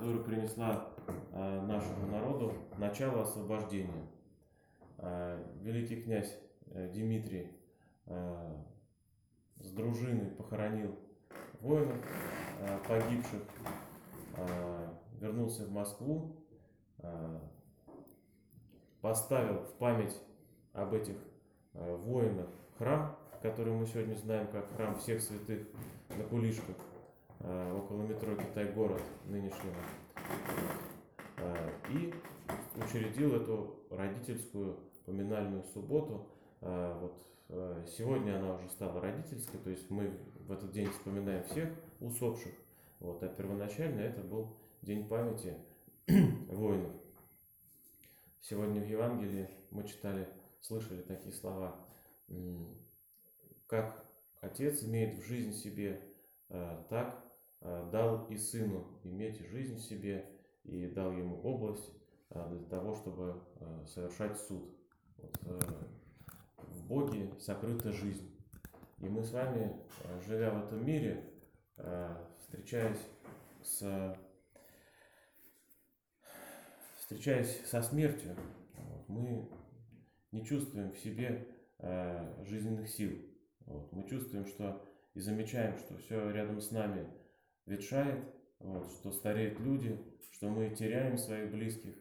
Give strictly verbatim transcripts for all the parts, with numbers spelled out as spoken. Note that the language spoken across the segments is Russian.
которая принесла нашему народу начало освобождения. Великий князь Дмитрий с дружиной похоронил воинов погибших, вернулся в Москву, поставил в память об этих воинах храм, который мы сегодня знаем как храм всех святых на Кулишках, около метро Китай-город нынешнего, и учредил эту родительскую поминальную субботу. Вот сегодня она уже стала родительской, то есть мы в этот день вспоминаем всех усопших, вот, а первоначально это был день памяти воинов. Сегодня в Евангелии мы читали, слышали такие слова: как Отец имеет в жизнь себе, так дал и Сыну иметь жизнь в себе, и дал ему область для того, чтобы совершать суд. Вот, в Боге сокрыта жизнь. И мы с вами, живя в этом мире, встречаясь с встречаясь со смертью, вот, мы не чувствуем в себе жизненных сил. Вот, мы чувствуем, что и замечаем, что все рядом с нами ветшает, вот, что стареют люди, что мы теряем своих близких,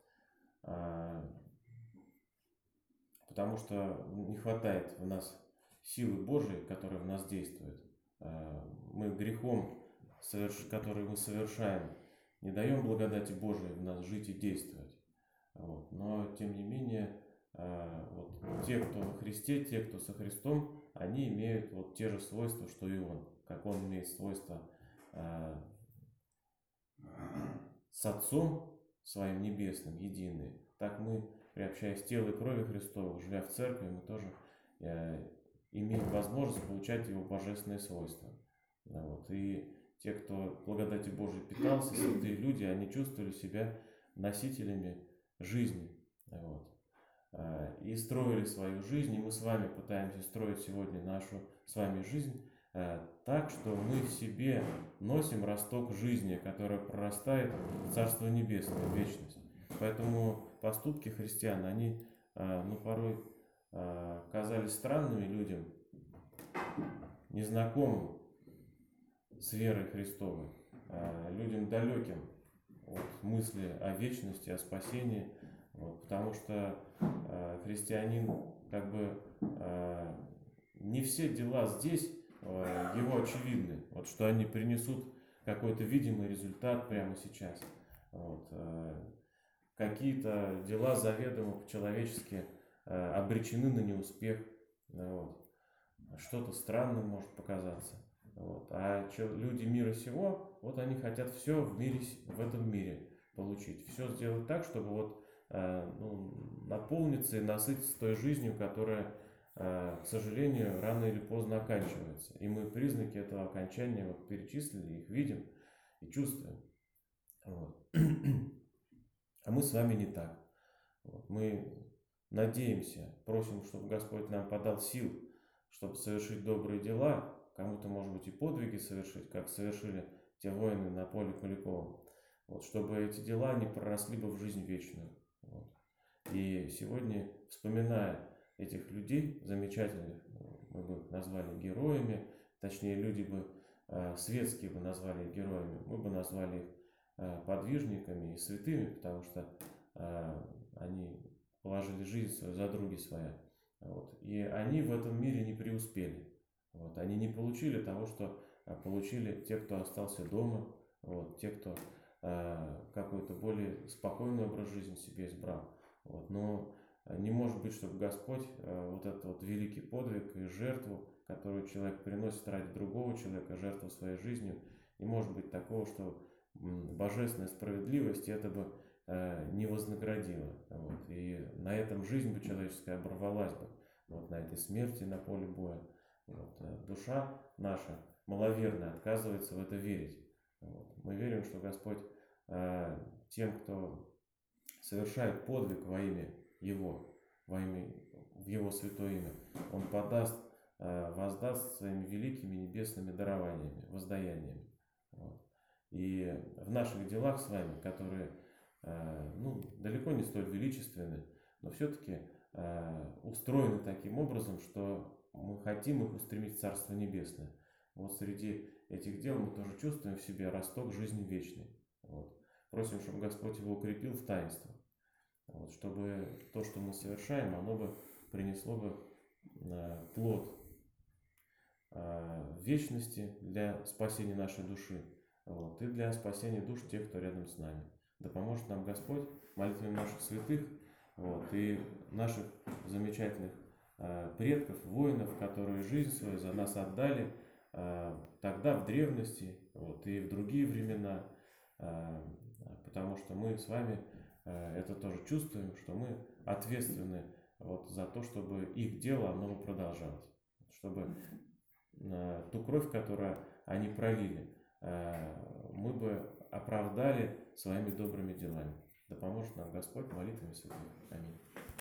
потому что не хватает в нас силы Божией, которая в нас действует. Мы грехом, который мы совершаем, не даем благодати Божией в нас жить и действовать. Вот. Но, тем не менее, вот, те, кто во Христе, те, кто со Христом, они имеют вот те же свойства, что и Он. Как Он имеет свойства с Отцом Своим Небесным, единые, так мы, приобщаясь к телу и крови Христову, живя в церкви, мы тоже имеем возможность получать Его божественные свойства. Вот. И те, кто благодати Божией питался, святые люди, они чувствовали себя носителями жизни. Вот. И строили свою жизнь, и мы с вами пытаемся строить сегодня нашу с вами жизнь так, что мы в себе носим росток жизни, которая прорастает в Царство Небесное, в вечность. Поэтому поступки христиан, они ну, порой казались странными людям, незнакомым с верой Христовой, людям далеким от мысли о вечности, о спасении, вот, потому что христианин, как бы, не все дела здесь его очевидны, вот, что они принесут какой-то видимый результат прямо сейчас. Вот, какие-то дела заведомо по-человечески обречены на неуспех. Вот. Что-то странным может показаться. Вот. А люди мира сего, вот они хотят все в мире, в этом мире получить. Все сделать так, чтобы вот, ну, наполниться и насытиться той жизнью, которая, к сожалению, рано или поздно оканчивается. И мы признаки этого окончания вот перечислили, их видим и чувствуем. Вот. А мы с вами не так. Вот. Мы надеемся, просим, чтобы Господь нам подал сил, чтобы совершить добрые дела, кому-то, может быть, и подвиги совершить, как совершили те воины на поле Куликовом. Вот, чтобы эти дела не проросли бы в жизнь вечную. Вот. И сегодня, вспоминая этих людей замечательных, мы бы назвали героями, точнее, люди бы светские бы назвали их героями, мы бы назвали их подвижниками и святыми, потому что они положили жизнь свою за други своя. Вот. И они в этом мире не преуспели. Вот. Они не получили того, что получили те, кто остался дома, вот, те, кто э, какой-то более спокойный образ жизни себе избрал. Вот. Но не может быть, чтобы Господь э, вот этот вот великий подвиг и жертву, которую человек приносит ради другого человека, жертву своей жизнью, не может быть такого, что божественная справедливость это бы э, не вознаградила. Вот. И на этом жизнь бы человеческая оборвалась бы. Вот, на этой смерти на поле боя. Вот. Душа наша маловерная отказывается в это верить. Вот. Мы верим, что Господь э, тем, кто совершает подвиг во имя Его, во имя, в Его святое имя, Он подаст, э, воздаст своими великими небесными дарованиями, воздаяниями. Вот. И в наших делах с вами, которые ну, далеко не столь величественны, но все-таки устроены таким образом, что мы хотим их устремить в Царство Небесное. Вот среди этих дел мы тоже чувствуем в себе росток жизни вечной. Вот. Просим, чтобы Господь его укрепил в таинство. Вот, чтобы то, что мы совершаем, оно бы принесло бы э, плод э, вечности для спасения нашей души, вот, и для спасения душ тех, кто рядом с нами. Да поможет нам Господь молитвами наших святых, вот, и наших замечательных э, предков, воинов, которые жизнь свою за нас отдали э, тогда, в древности, вот, и в другие времена, э, потому что мы с вами это тоже чувствуем, что мы ответственны вот за то, чтобы их дело, оно продолжалось. Чтобы э, ту кровь, которую они пролили, э, мы бы оправдали своими добрыми делами. Да поможет нам Господь молитвами святых. Аминь.